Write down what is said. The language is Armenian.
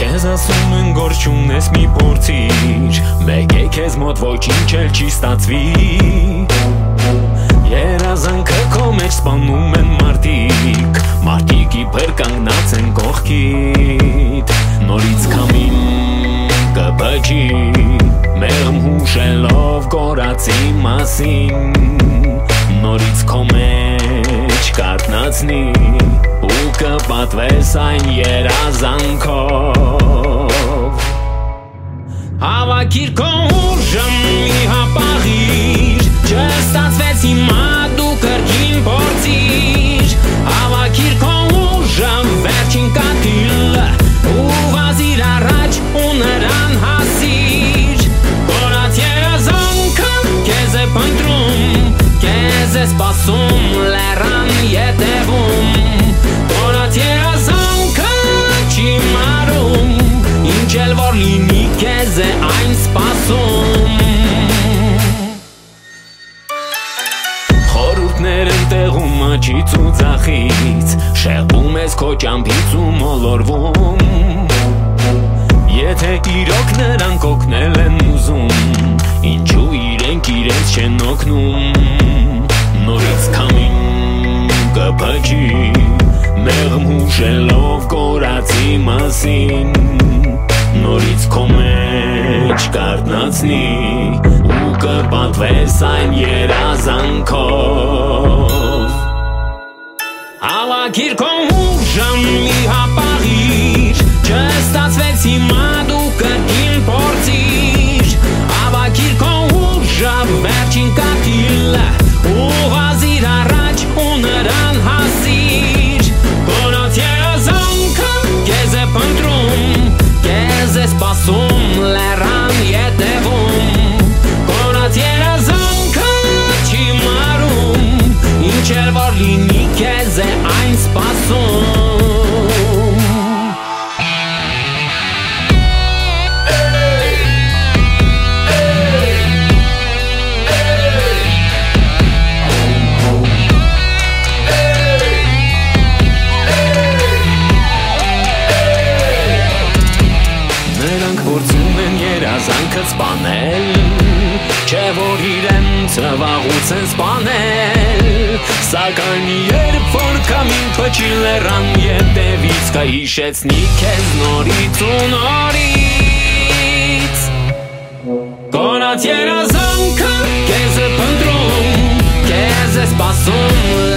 Քեզ ասում են գործ չունես մի փորձիր, մեկ է քեզ մոտ ոչինչ էլ չի ստացվի։ Երազանքը քո մեջ սպանում են մարդիկ իբր կանգնած են կողքիդ, նորից քամին կբջի, մեղմ հուշելով կորածի մասին, նորից քո մեջ կարթնացնի ու կպատվես այն երազանքով։ Հավաքիր քո ուժը մի հապաղիր, չստացվեց հիմա դու կրկին փորձիր։ Հավաքիր քո ուժը վերջին կաթիլը ու վազիր առաջ ու նրան հասիր։ Կորած երազանքը քեզ է փնտրում, քեզ է սպասում լեռան ետևում։ Կորած երազանքը չի մարում, ինչ էլ որ լինի քեզ է այն սպասում։ Խորհուրդներ են տեղում աչից ու ձախից, շեղվում ես քո ճամփից ու մոլորվում։ Եթե իրոք նրանք օգնել են ուզում, ինչու իրենք իրենց չեն օգնում։ Նորից քամին կբջի, մեղմ հուշելով կորածի մասին, նորից քո մեջ կարթնացնի ու կպատվես այն երազանքով։ Հավաքիր քո ուժը մի հապաղիր, չստացվեց հիմա դու կրկին փորձիր։ Հավաքիր քո ուժը վերջին կաթիլը ու վազիր առաջ ու նրան հասիր։ Կորած երազանքը քեզ է փնտրում, քեզ է սպասում լեռան ետևում։ Կորած երազանքը չի մարում, ինչ էլ որ լինի քեզ է այն սպասում։ Երազանքը սպանել, չէ որ իրենց վաղուց են սպանել, սակայն երբ որ քամին փչի լեռան ետևից, կհիշեցնի քեզ նորից ու նորից։ Կորած երազանքը քեզ է փնտրում, քեզ է սպասում